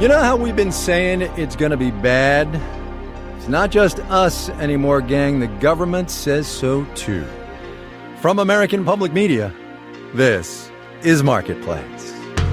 You know how we've been saying it's going to be bad? It's not just us anymore, gang. The government says so, too. From American Public Media, this is Marketplace.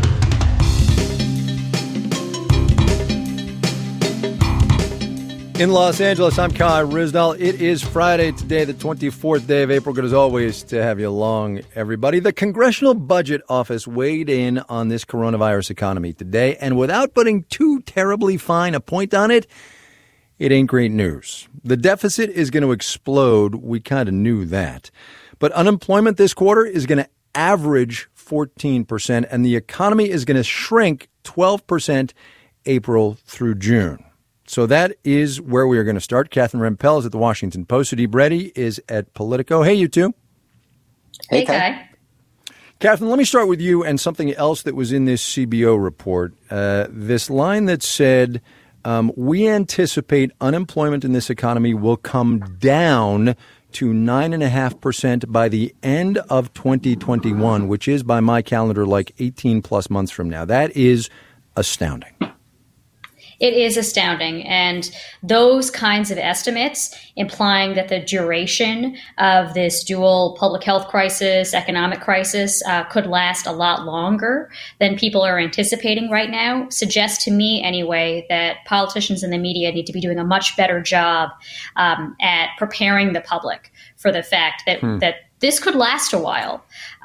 In Los Angeles, I'm Kai Ryssdal. It is Friday today, the 24th day of April. Good as always to have you along, everybody. The Congressional Budget Office weighed in on this coronavirus economy today, and without putting too terribly fine a point on it, it ain't great news. The deficit is going to explode. We kind of knew that. But unemployment this quarter is going to average 14%, and the economy is going to shrink 12% April through June. So that is where we are going to start. Catherine Rampell is at the Washington Post. Sudeep Reddy is at Politico. Hey, you two. Hey, Kai. Catherine, let me start with you and something else that was in this CBO report. This line that said, we anticipate unemployment in this economy will come down to 9.5% by the end of 2021, which is, by my calendar, like 18 plus months from now. That is astounding. It is astounding. And those kinds of estimates implying that the duration of this dual public health crisis, economic crisis could last a lot longer than people are anticipating right now suggest to me anyway that politicians and the media need to be doing a much better job at preparing the public for the fact that that this could last a while.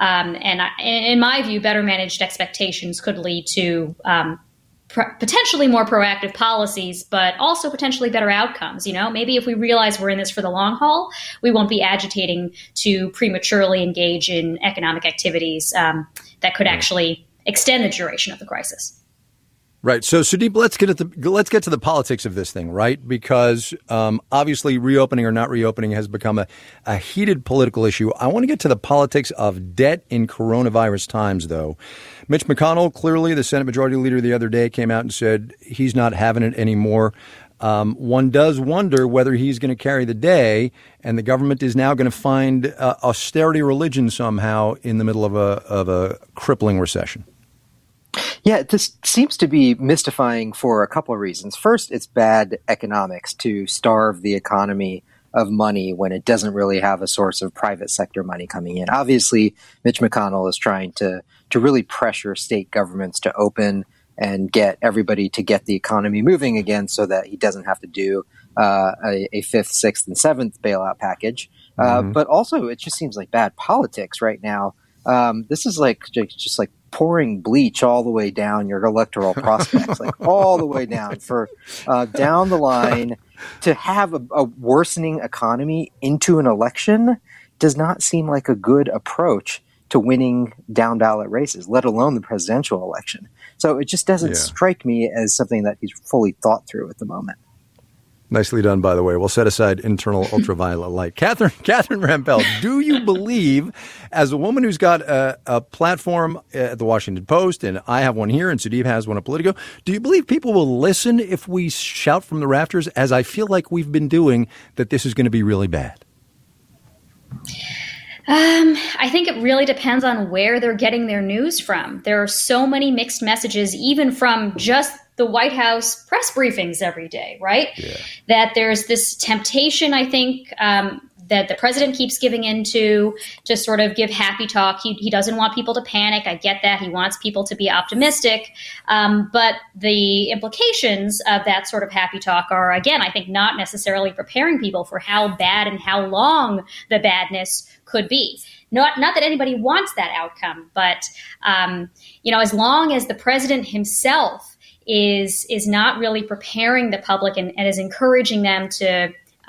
In my view, better managed expectations could lead to potentially more proactive policies, but also potentially better outcomes. You know, maybe if we realize we're in this for the long haul, we won't be agitating to prematurely engage in economic activities that could actually extend the duration of the crisis. Right. So, Sudeep, let's get to the politics of this thing, right? Because obviously reopening or not reopening has become a heated political issue. I want to get to the politics of debt in coronavirus times, though. Mitch McConnell, clearly the Senate Majority Leader the other day, came out and said he's not having it anymore. One does wonder whether he's going to carry the day, and the government is now going to find austerity religion somehow in the middle of a crippling recession. Yeah, this seems to be mystifying for a couple of reasons. First, it's bad economics to starve the economy of money when it doesn't really have a source of private sector money coming in. Obviously, Mitch McConnell is trying to really pressure state governments to open and get everybody to get the economy moving again so that he doesn't have to do a fifth, sixth, and seventh bailout package. But also, it just seems like bad politics right now. This is like just like pouring bleach all the way down your electoral prospects, like all the way down for down the line. To have a worsening economy into an election does not seem like a good approach to winning down ballot races, let alone the presidential election. So it just doesn't strike me as something that he's fully thought through at the moment. Nicely done, by the way. We'll set aside internal ultraviolet light. Catherine Rampell, do you believe, as a woman who's got a platform at the Washington Post, and I have one here, and Sudeep has one at Politico, do you believe people will listen if we shout from the rafters, as I feel like we've been doing, that this is going to be really bad? I think it really depends on where they're getting their news from. There are so many mixed messages, even from just the White House press briefings every day, right? Yeah. That there's this temptation, I think, that the president keeps giving into to sort of give happy talk. He doesn't want people to panic. I get that. He wants people to be optimistic. But the implications of that sort of happy talk are, again, I think not necessarily preparing people for how bad and how long the badness could be. Not that anybody wants that outcome, but, as long as the president himself is not really preparing the public and is encouraging them to,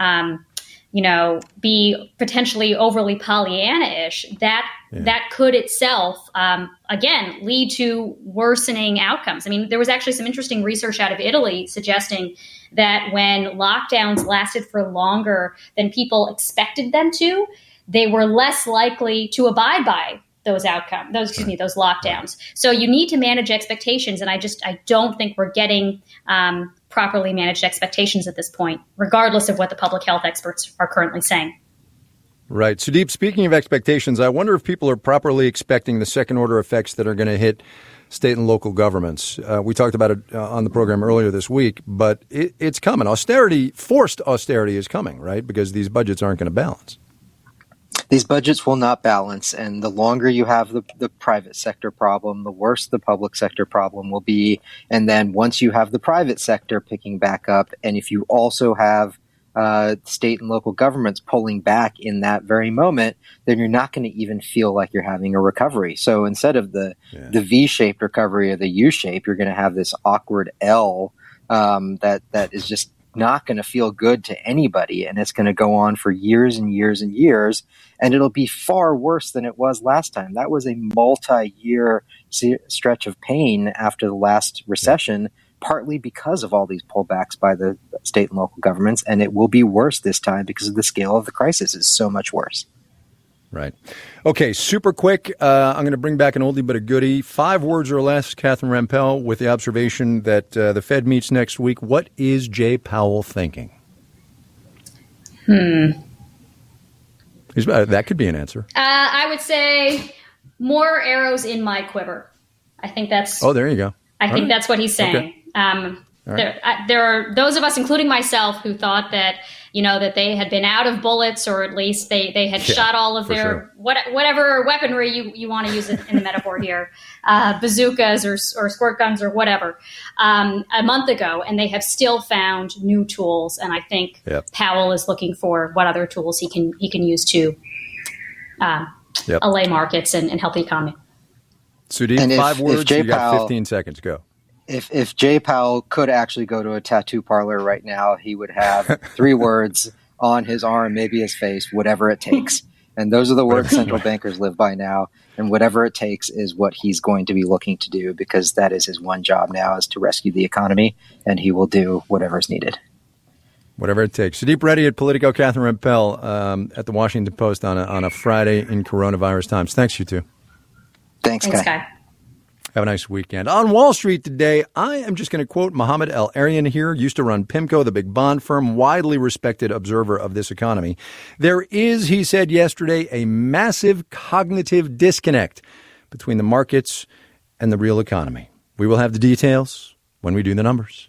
be potentially overly Pollyanna-ish, that could itself, again, lead to worsening outcomes. I mean, there was actually some interesting research out of Italy suggesting that when lockdowns lasted for longer than people expected them to, they were less likely to abide by those lockdowns. So you need to manage expectations. And I don't think we're getting properly managed expectations at this point, regardless of what the public health experts are currently saying. Right. Sudeep, speaking of expectations, I wonder if people are properly expecting the second order effects that are going to hit state and local governments. We talked about it on the program earlier this week, but it's coming. Forced austerity is coming, right? Because these budgets aren't going to balance. These budgets will not balance, and the longer you have the private sector problem, the worse the public sector problem will be. And then once you have the private sector picking back up, and if you also have state and local governments pulling back in that very moment, then you're not going to even feel like you're having a recovery. So instead of the V-shaped recovery or the U-shape, you're going to have this awkward L that is just not going to feel good to anybody, and it's going to go on for years and years and years, and it'll be far worse than it was last time. That was a multi-year stretch of pain after the last recession, partly because of all these pullbacks by the state and local governments, and it will be worse this time because of the scale of the crisis is so much worse. Right. Okay, super quick. I'm going to bring back an oldie but a goodie. 5 words or less, Catherine Rampell, with the observation that the Fed meets next week. What is Jay Powell thinking? That could be an answer. I would say more arrows in my quiver. I think that's... Oh, there you go. I think that's what he's saying. Okay. There are those of us, including myself, who thought that, that they had been out of bullets, or at least they had shot all of their whatever weaponry you want to use in the metaphor here, bazookas or squirt guns or whatever, a month ago, and they have still found new tools. And I think Powell is looking for what other tools he can use to allay markets and help the economy. Sudeep, 5 words. You got 15 seconds. Go. If Jay Powell could actually go to a tattoo parlor right now, he would have 3 words on his arm, maybe his face, whatever it takes. And those are the words central bankers live by now. And whatever it takes is what he's going to be looking to do, because that is his one job now, is to rescue the economy. And he will do whatever is needed. Whatever it takes. Sudeep Reddy at Politico, Catherine Rampell at the Washington Post on a Friday in coronavirus times. Thanks, you two. Thanks, Guy. Have a nice weekend. On Wall Street today, I am just going to quote Mohamed El-Erian here, used to run PIMCO, the big bond firm, widely respected observer of this economy. There is, he said yesterday, a massive cognitive disconnect between the markets and the real economy. We will have the details when we do the numbers.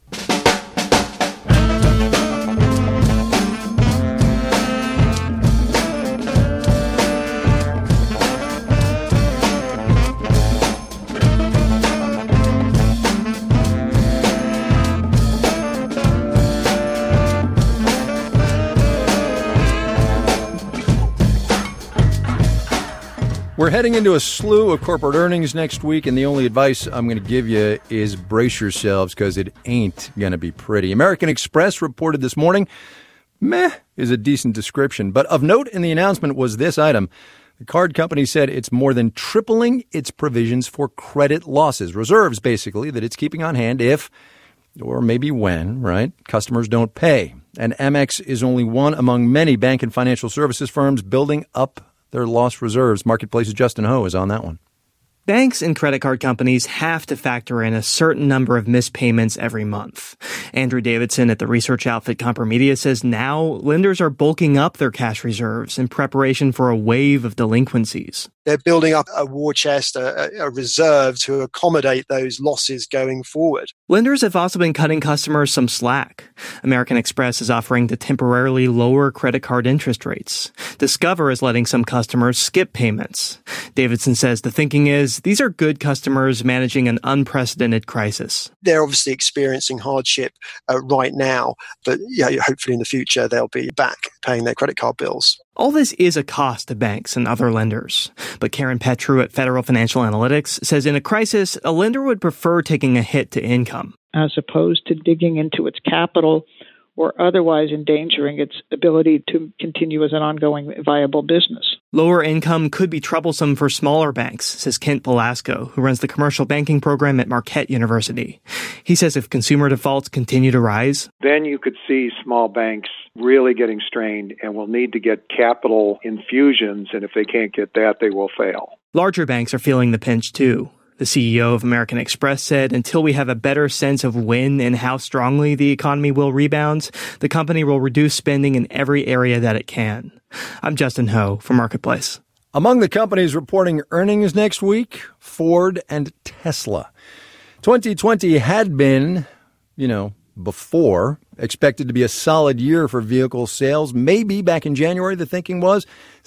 We're heading into a slew of corporate earnings next week, and the only advice I'm going to give you is brace yourselves, because it ain't going to be pretty. American Express reported this morning. Meh is a decent description, but of note in the announcement was this item. The card company said it's more than tripling its provisions for credit losses, reserves basically, that it's keeping on hand if, or maybe when, right, customers don't pay. And Amex is only one among many bank and financial services firms building up their lost reserves. Marketplace's Justin Ho is on that one. Banks and credit card companies have to factor in a certain number of missed payments every month. Andrew Davidson at the research outfit Compromedia says now lenders are bulking up their cash reserves in preparation for a wave of delinquencies. They're building up a war chest, a reserve to accommodate those losses going forward. Lenders have also been cutting customers some slack. American Express is offering to temporarily lower credit card interest rates. Discover is letting some customers skip payments. Davidson says the thinking is these are good customers managing an unprecedented crisis. They're obviously experiencing hardship right now, but hopefully in the future they'll be back paying their credit card bills. All this is a cost to banks and other lenders. But Karen Petru at Federal Financial Analytics says in a crisis, a lender would prefer taking a hit to income, as opposed to digging into its capital or otherwise endangering its ability to continue as an ongoing viable business. Lower income could be troublesome for smaller banks, says Kent Velasco, who runs the commercial banking program at Marquette University. He says if consumer defaults continue to rise, then you could see small banks really getting strained and will need to get capital infusions, and if they can't get that, they will fail. Larger banks are feeling the pinch too. The CEO of American Express said until we have a better sense of when and how strongly the economy will rebound, the company will reduce spending in every area that it can. I'm Justin Ho for Marketplace. Among the companies reporting earnings next week, Ford and Tesla. 2020 had been, before, expected to be a solid year for vehicle sales. Maybe back in January, the thinking was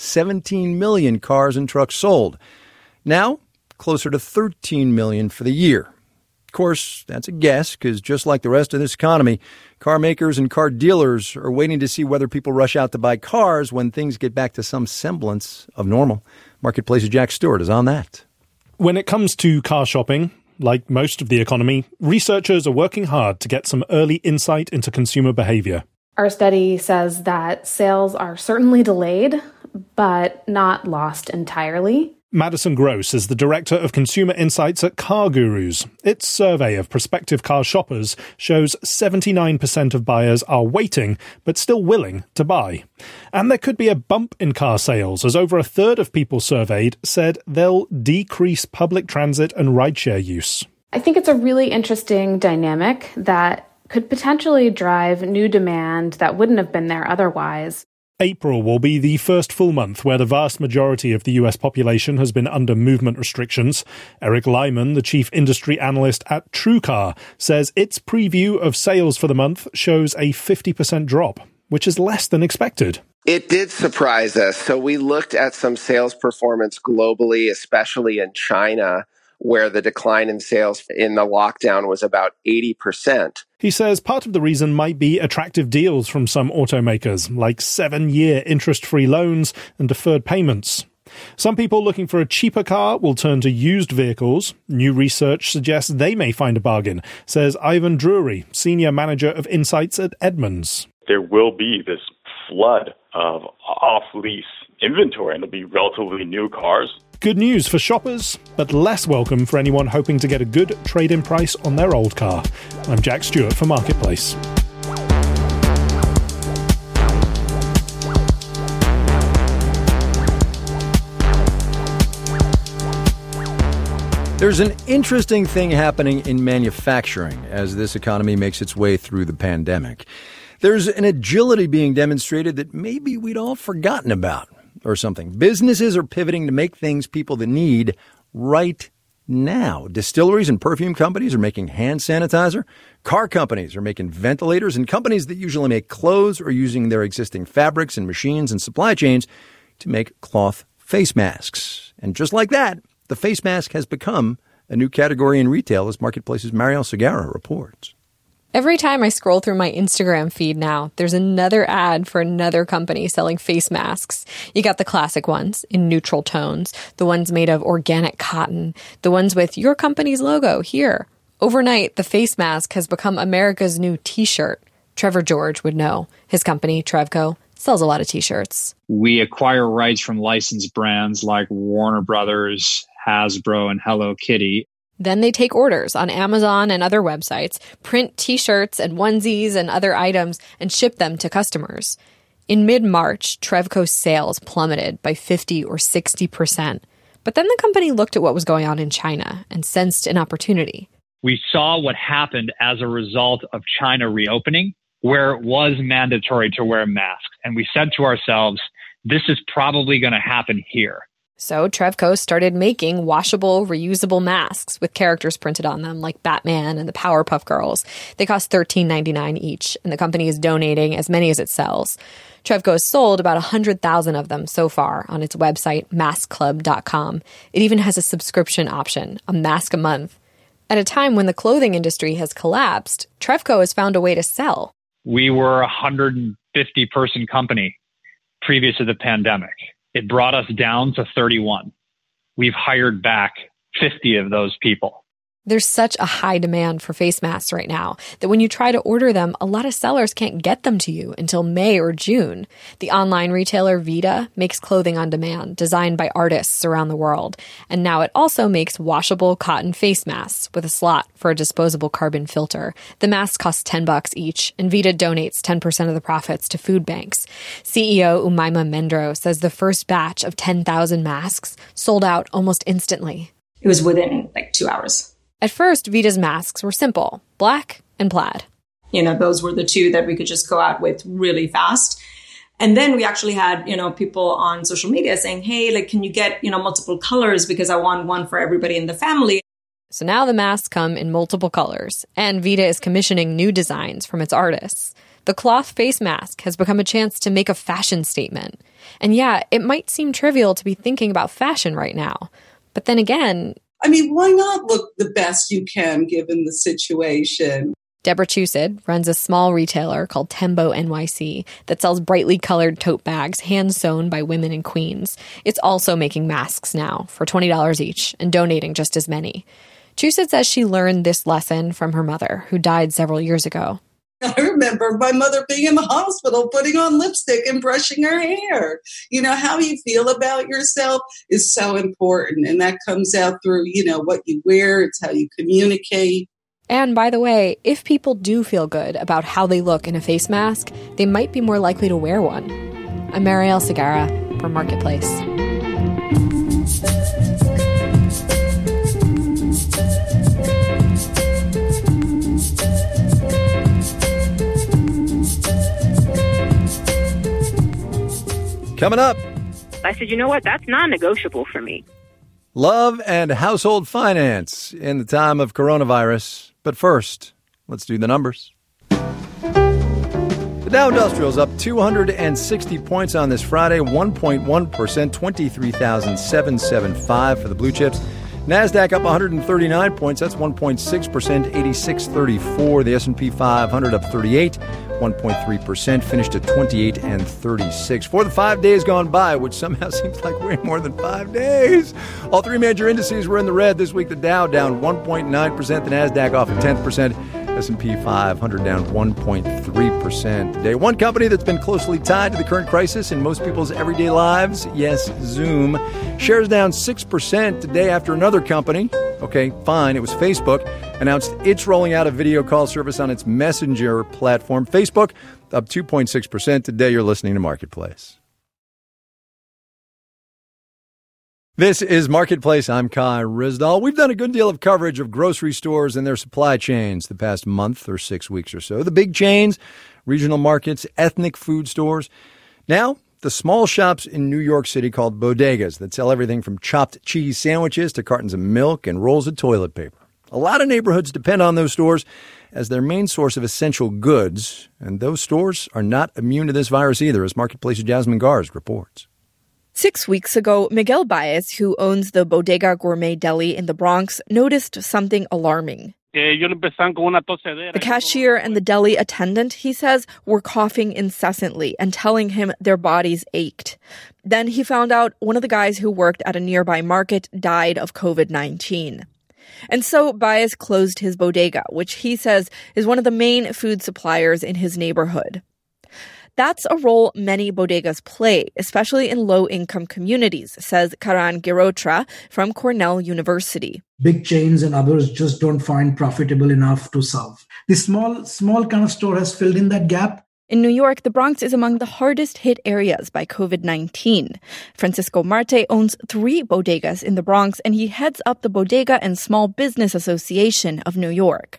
17 million cars and trucks sold. Now, closer to 13 million for the year. Of course, that's a guess, because just like the rest of this economy, car makers and car dealers are waiting to see whether people rush out to buy cars when things get back to some semblance of normal. Marketplace's Jack Stewart is on that. When it comes to car shopping, like most of the economy, researchers are working hard to get some early insight into consumer behavior. Our study says that sales are certainly delayed, but not lost entirely. Madison Gross is the director of consumer insights at Car Gurus. Its survey of prospective car shoppers shows 79% of buyers are waiting, but still willing to buy. And there could be a bump in car sales, as over a third of people surveyed said they'll decrease public transit and rideshare use. I think it's a really interesting dynamic that could potentially drive new demand that wouldn't have been there otherwise. April will be the first full month where the vast majority of the US population has been under movement restrictions. Eric Lyman, the chief industry analyst at TrueCar, says its preview of sales for the month shows a 50% drop, which is less than expected. It did surprise us. So we looked at some sales performance globally, especially in China, where the decline in sales in the lockdown was about 80%. He says part of the reason might be attractive deals from some automakers, like 7-year interest-free loans and deferred payments. Some people looking for a cheaper car will turn to used vehicles. New research suggests they may find a bargain, says Ivan Drury, senior manager of insights at Edmunds. There will be this flood of off-lease inventory, and it'll be relatively new cars. Good news for shoppers, but less welcome for anyone hoping to get a good trade-in price on their old car. I'm Jack Stewart for Marketplace. There's an interesting thing happening in manufacturing as this economy makes its way through the pandemic. There's an agility being demonstrated that maybe we'd all forgotten about. Or something. Businesses are pivoting to make things people that need right now. Distilleries and perfume companies are making hand sanitizer. Car companies are making ventilators. And companies that usually make clothes are using their existing fabrics and machines and supply chains to make cloth face masks. And just like that, the face mask has become a new category in retail, as Marketplace's Marielle Segarra reports. Every time I scroll through my Instagram feed now, there's another ad for another company selling face masks. You got the classic ones in neutral tones, the ones made of organic cotton, the ones with your company's logo here. Overnight, the face mask has become America's new t-shirt. Trevor George would know. His company, Trevco, sells a lot of t-shirts. We acquire rights from licensed brands like Warner Brothers, Hasbro, and Hello Kitty. Then they take orders on Amazon and other websites, print t-shirts and onesies and other items, and ship them to customers. In mid-March, Trevco's sales plummeted by 50 or 60%. But then the company looked at what was going on in China and sensed an opportunity. We saw what happened as a result of China reopening, where it was mandatory to wear masks. And we said to ourselves, this is probably going to happen here. So Trevco started making washable, reusable masks with characters printed on them, like Batman and the Powerpuff Girls. They cost $13.99 each, and the company is donating as many as it sells. Trevco has sold about 100,000 of them so far on its website, maskclub.com. It even has a subscription option, a mask a month. At a time when the clothing industry has collapsed, Trevco has found a way to sell. We were a 150-person company previous to the pandemic. It brought us down to 31. We've hired back 50 of those people. There's such a high demand for face masks right now that when you try to order them, a lot of sellers can't get them to you until May or June. The online retailer Vita makes clothing on demand designed by artists around the world. And now it also makes washable cotton face masks with a slot for a disposable carbon filter. The masks cost $10 each, and Vita donates 10% of the profits to food banks. CEO Umaima Mendro says the first batch of 10,000 masks sold out almost instantly. It was within 2 hours. At first, Vita's masks were simple, black and plaid. Those were the two that we could just go out with really fast. And then we actually had, people on social media saying, hey, like, can you get, multiple colors because I want one for everybody in the family. So now the masks come in multiple colors, and Vida is commissioning new designs from its artists. The cloth face mask has become a chance to make a fashion statement. And yeah, it might seem trivial to be thinking about fashion right now. But then again, I mean, why not look the best you can given the situation? Deborah Chusid runs a small retailer called Tembo NYC that sells brightly colored tote bags hand-sewn by women in Queens. It's also making masks now for $20 each and donating just as many. Chusid says she learned this lesson from her mother, who died several years ago. I remember my mother being in the hospital, putting on lipstick and brushing her hair. How you feel about yourself is so important. And that comes out through, what you wear. It's how you communicate. And by the way, if people do feel good about how they look in a face mask, they might be more likely to wear one. I'm Marielle Segarra for Marketplace. Coming up. I said, you know what? That's non-negotiable for me. Love and household finance in the time of coronavirus. But first, let's do the numbers. The Dow Industrial is up 260 points on this Friday, 1.1%, 23,775 for the blue chips. NASDAQ up 139 points, that's 1.6%, 8634. The S&P 500 up 38, 1.3%, finished at 28 and 36. For the 5 days gone by, which somehow seems like way more than 5 days, all three major indices were in the red this week. The Dow down 1.9%, the NASDAQ off at 10%, S&P 500 down 1.3% today. One company that's been closely tied to the current crisis in most people's everyday lives, yes, Zoom, shares down 6% today after another company, okay, fine, it was Facebook, announced it's rolling out a video call service on its Messenger platform. Facebook up 2.6% today. You're listening to Marketplace. This is Marketplace. I'm Kai Ryssdal. We've done a good deal of coverage of grocery stores and their supply chains the past month or 6 weeks or so. The big chains, regional markets, ethnic food stores. Now, the small shops in New York City called bodegas that sell everything from chopped cheese sandwiches to cartons of milk and rolls of toilet paper. A lot of neighborhoods depend on those stores as their main source of essential goods, and those stores are not immune to this virus either, as Marketplace's Jasmine Garst reports. 6 weeks ago, Miguel Baez, who owns the Bodega Gourmet Deli in the Bronx, noticed something alarming. The cashier and the deli attendant, he says, were coughing incessantly and telling him their bodies ached. Then he found out one of the guys who worked at a nearby market died of COVID-19. And so Baez closed his bodega, which he says is one of the main food suppliers in his neighborhood. That's a role many bodegas play, especially in low-income communities, says Karan Girotra from Cornell University. Big chains and others just don't find profitable enough to serve. The small kind of store has filled in that gap. In New York, the Bronx is among the hardest hit areas by COVID-19. Francisco Marte owns 3 bodegas in the Bronx, and he heads up the Bodega and Small Business Association of New York.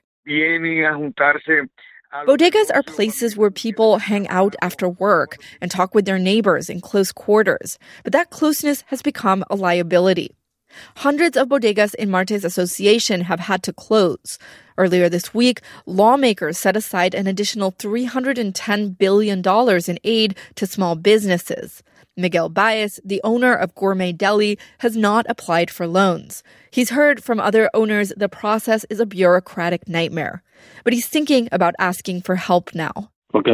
Bodegas are places where people hang out after work and talk with their neighbors in close quarters, but that closeness has become a liability. Hundreds of bodegas in Marte's association have had to close. Earlier this week, lawmakers set aside an additional $310 billion in aid to small businesses. Miguel Baez, the owner of Gourmet Deli, has not applied for loans. He's heard from other owners the process is a bureaucratic nightmare. But he's thinking about asking for help now.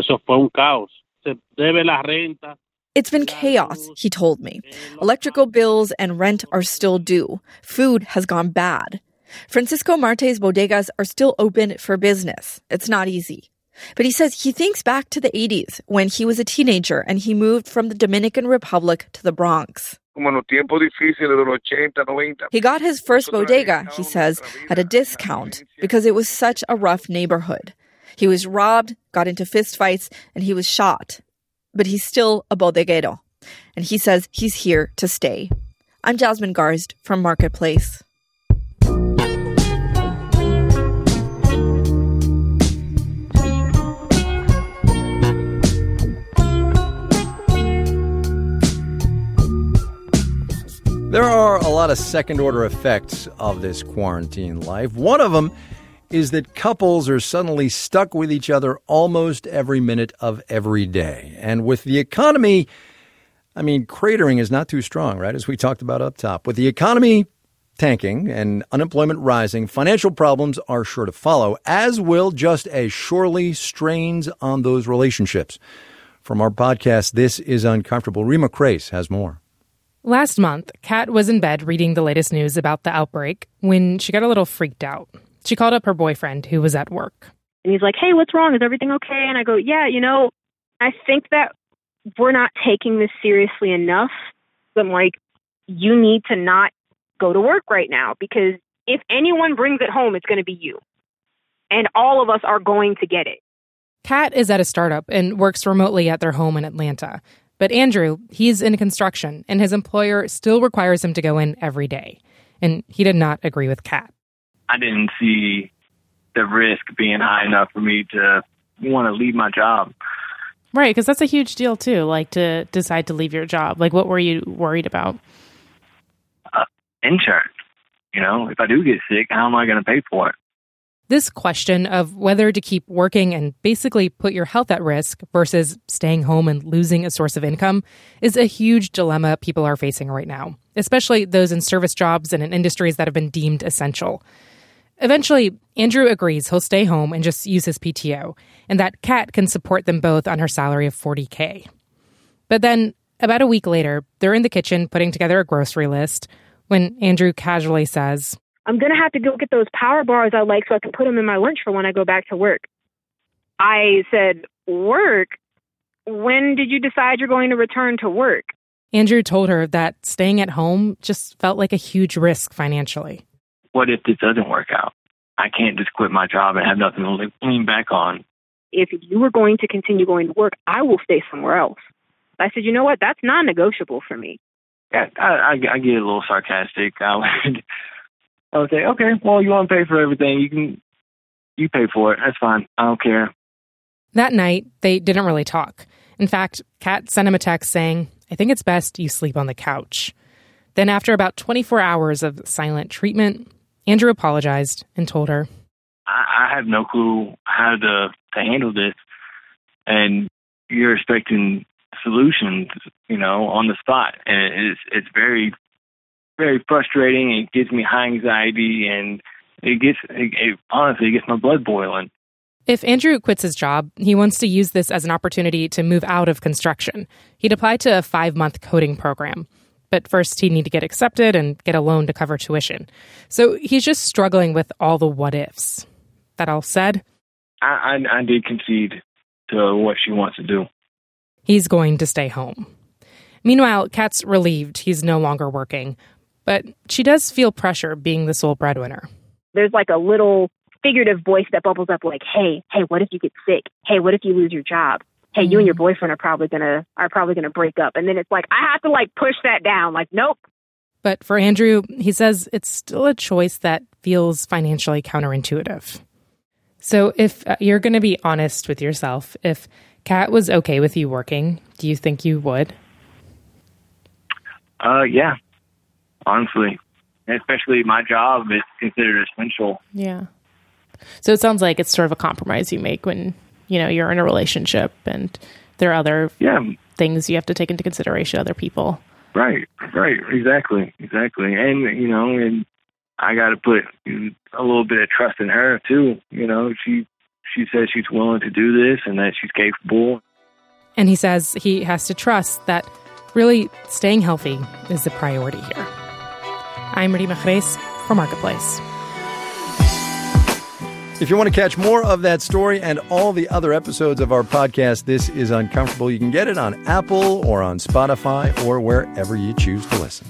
It's been chaos, he told me. Electrical bills and rent are still due. Food has gone bad. Francisco Marte's bodegas are still open for business. It's not easy. But he says he thinks back to the 80s when he was a teenager and he moved from the Dominican Republic to the Bronx. He got his first bodega, he says, at a discount because it was such a rough neighborhood. He was robbed, got into fistfights, and he was shot. But he's still a bodeguero. And he says he's here to stay. I'm Jasmine Garst from Marketplace. There are a lot of second-order effects of this quarantine life. One of them is that couples are suddenly stuck with each other almost every minute of every day. And with the economy, cratering is not too strong, right? As we talked about up top. With the economy tanking and unemployment rising, financial problems are sure to follow, as will just as surely strains on those relationships. From our podcast, This is Uncomfortable, Rima Crace has more. Last month, Kat was in bed reading the latest news about the outbreak when she got a little freaked out. She called up her boyfriend, who was at work. And he's like, hey, what's wrong? Is everything okay? And I go, yeah, I think that we're not taking this seriously enough. I'm like, you need to not go to work right now, because if anyone brings it home, it's going to be you. And all of us are going to get it. Kat is at a startup and works remotely at their home in Atlanta. But Andrew, he's in construction, and his employer still requires him to go in every day. And he did not agree with Kat. I didn't see the risk being high enough for me to want to leave my job. Right, because that's a huge deal, too, like to decide to leave your job. Like, what were you worried about? Insurance. If I do get sick, how am I going to pay for it? This question of whether to keep working and basically put your health at risk versus staying home and losing a source of income is a huge dilemma people are facing right now, especially those in service jobs and in industries that have been deemed essential. Eventually, Andrew agrees he'll stay home and just use his PTO, and that Kat can support them both on her salary of $40K. But then, about a week later, they're in the kitchen putting together a grocery list when Andrew casually says, I'm going to have to go get those power bars I like so I can put them in my lunch for when I go back to work. I said, work? When did you decide you're going to return to work? Andrew told her that staying at home just felt like a huge risk financially. What if this doesn't work out? I can't just quit my job and have nothing to lean back on. If you were going to continue going to work, I will stay somewhere else. I said, you know what? That's non-negotiable for me. Yeah, I get a little sarcastic. I would say, okay, well, you want to pay for everything. You pay for it. That's fine. I don't care. That night, they didn't really talk. In fact, Kat sent him a text saying, I think it's best you sleep on the couch. Then after about 24 hours of silent treatment, Andrew apologized and told her, I have no clue how to handle this. And you're expecting solutions, on the spot. And it's very, very frustrating. It gives me high anxiety, and honestly, it gets my blood boiling. If Andrew quits his job, he wants to use this as an opportunity to move out of construction. He'd apply to a 5-month coding program. But first, he'd need to get accepted and get a loan to cover tuition. So he's just struggling with all the what-ifs. That all said, I did concede to what she wants to do. He's going to stay home. Meanwhile, Kat's relieved he's no longer working. But she does feel pressure being the sole breadwinner. There's like a little figurative voice that bubbles up like, hey, what if you get sick? Hey, what if you lose your job? Hey, you and your boyfriend are probably gonna break up. And then it's like, I have to push that down. Nope. But for Andrew, he says it's still a choice that feels financially counterintuitive. So if you're going to be honest with yourself, if Kat was okay with you working, do you think you would? Yeah. Honestly, especially my job is considered essential. Yeah. So it sounds like it's sort of a compromise you make when, you're in a relationship and there are other things you have to take into consideration, other people. Right. Exactly. And, and I got to put a little bit of trust in her too. She says she's willing to do this and that she's capable. And he says he has to trust that really staying healthy is the priority here. I'm Rima Crace for Marketplace. If you want to catch more of that story and all the other episodes of our podcast, This is Uncomfortable, you can get it on Apple or on Spotify or wherever you choose to listen.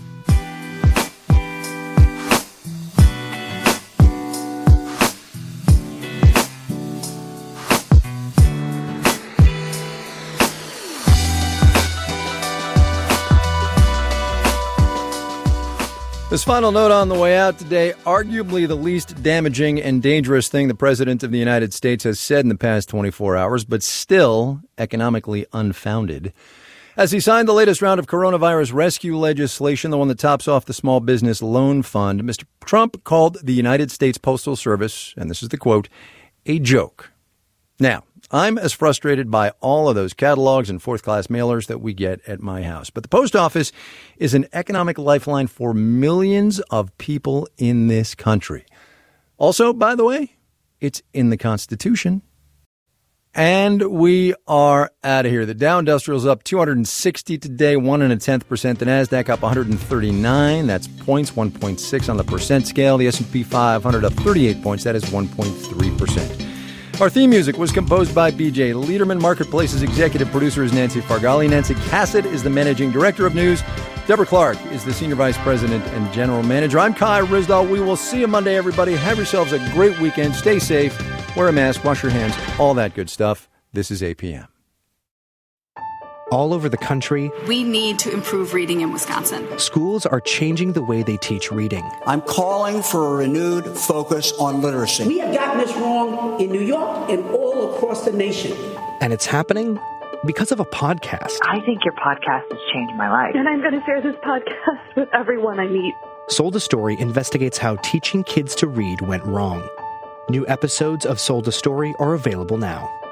This final note on the way out today, arguably the least damaging and dangerous thing the President of the United States has said in the past 24 hours, but still economically unfounded. As he signed the latest round of coronavirus rescue legislation, the one that tops off the Small Business Loan Fund, Mr. Trump called the United States Postal Service, and this is the quote, a joke. Now, I'm as frustrated by all of those catalogs and fourth-class mailers that we get at my house. But the post office is an economic lifeline for millions of people in this country. Also, by the way, it's in the Constitution. And we are out of here. The Dow Industrial's up 260 today, 1.1%. The NASDAQ up 139. That's points, 1.6 on the percent scale. The S&P 500 up 38 points. That is 1.3%. Our theme music was composed by B.J. Lederman. Marketplace's executive producer is Nancy Fargali. Nancy Cassett is the managing director of news. Deborah Clark is the senior vice president and general manager. I'm Kai Ryssdal. We will see you Monday, everybody. Have yourselves a great weekend. Stay safe. Wear a mask. Wash your hands. All that good stuff. This is APM. All over the country, we need to improve reading in Wisconsin. Schools are changing the way they teach reading. I'm calling for a renewed focus on literacy. We have gotten this wrong in New York and all across the nation. And it's happening because of a podcast. I think your podcast has changed my life. And I'm going to share this podcast with everyone I meet. Sold a Story investigates how teaching kids to read went wrong. New episodes of Sold a Story are available now.